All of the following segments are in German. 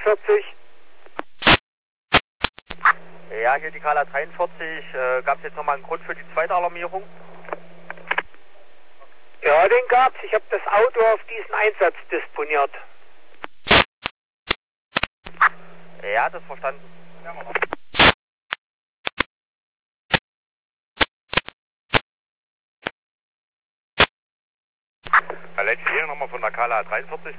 43. Ja, hier die Kala 43. Gab es jetzt nochmal einen Grund für die zweite Alarmierung? Ja, den gab's. Ich habe das Auto auf diesen Einsatz disponiert. Ja, das verstanden. Letzte hier nochmal von der Kala 43.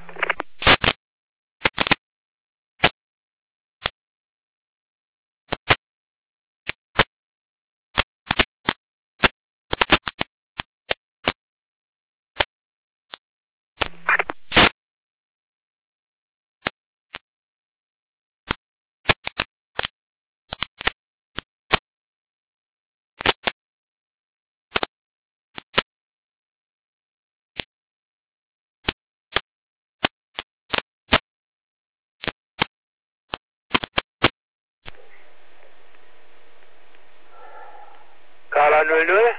Kala 00.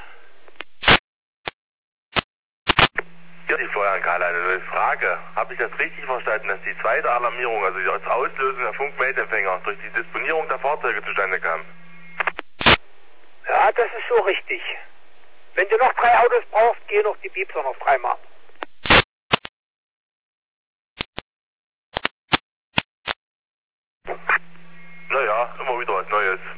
Hier die Florian Kala, eine Frage. Habe ich das richtig verstanden, dass die zweite Alarmierung, also die Auslösung der Funkmeldempfänger, durch die Disponierung der Fahrzeuge zustande kam? Ja, das ist so richtig. Wenn du noch 3 Autos brauchst, geh noch die Piepser noch 3-mal. Naja, immer wieder was Neues.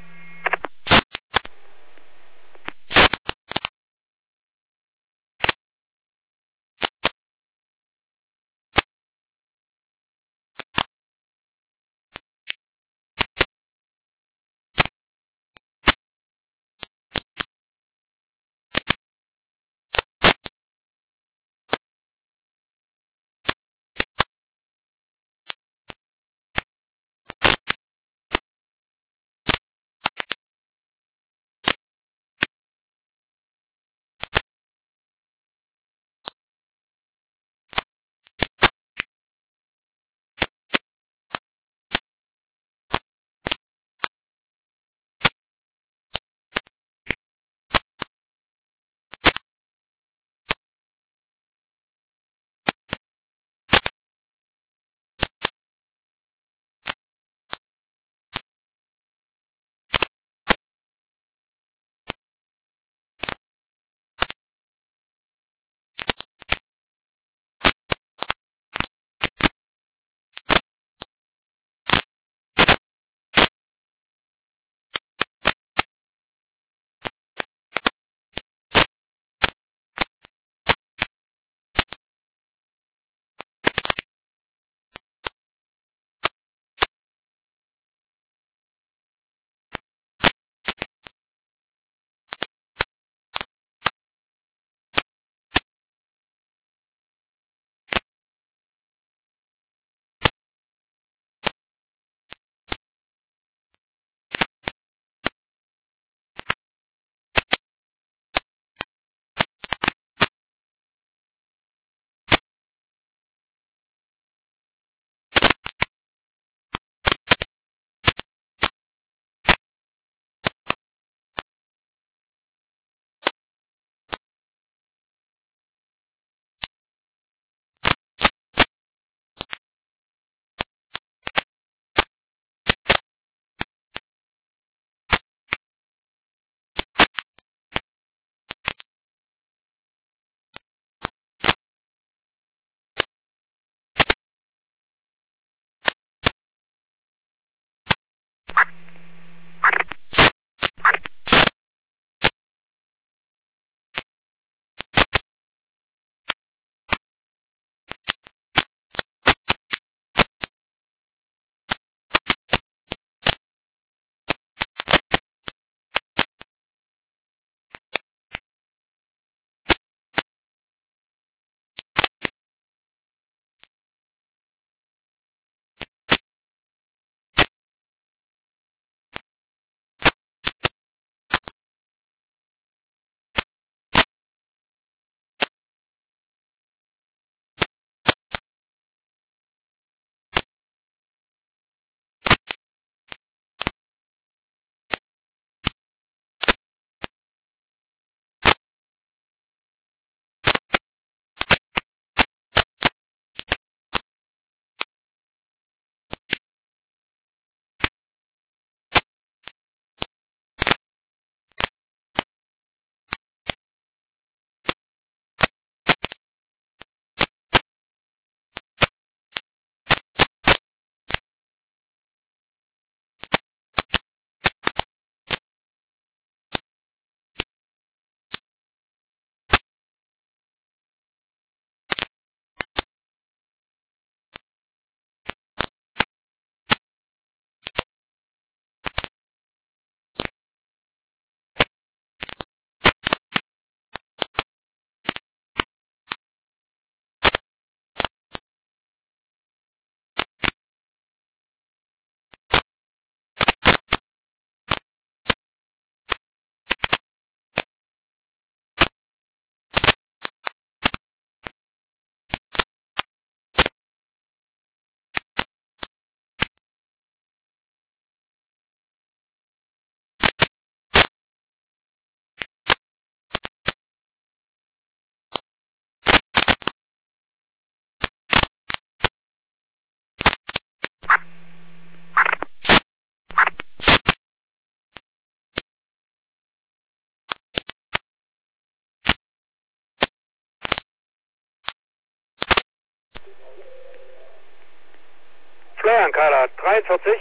43.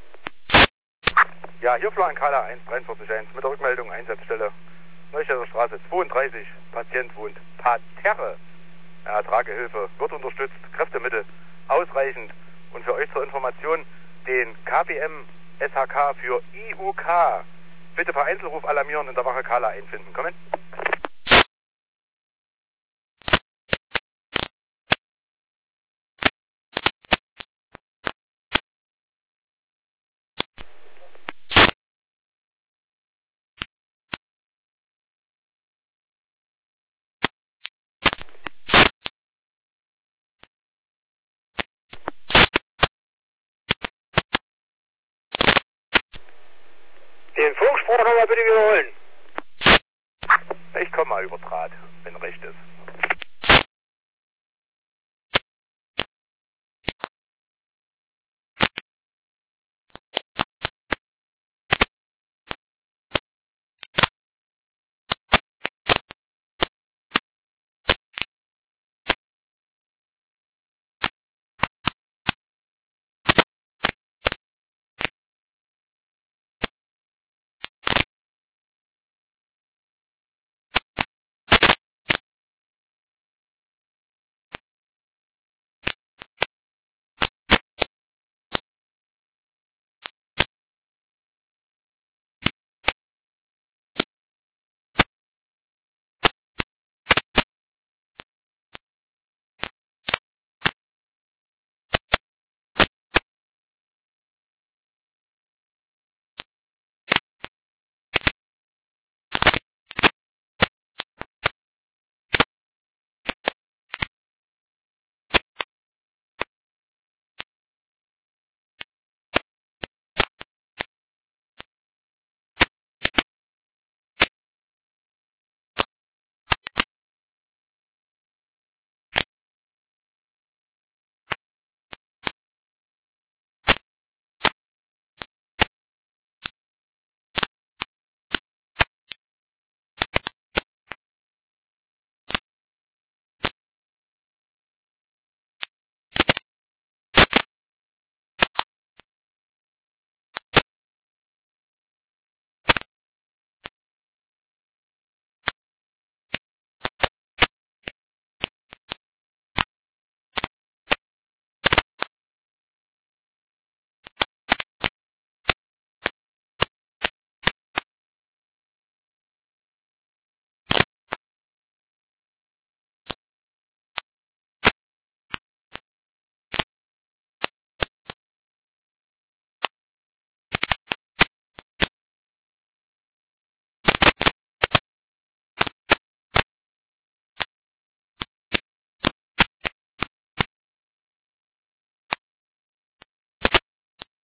Ja, hier Florian Kala 143.1 mit der Rückmeldung Einsatzstelle Neustädter Straße 32. Patient wohnt parterre. Ja, Tragehilfe wird unterstützt, Kräftemittel ausreichend. Und für euch zur Information, den KBM SHK für IUK. Bitte per Einzelruf alarmieren in der Wache Kala einfinden. Kommen. Den Funkspruch nochmal bitte wiederholen. Ich komme mal über Draht, wenn recht ist.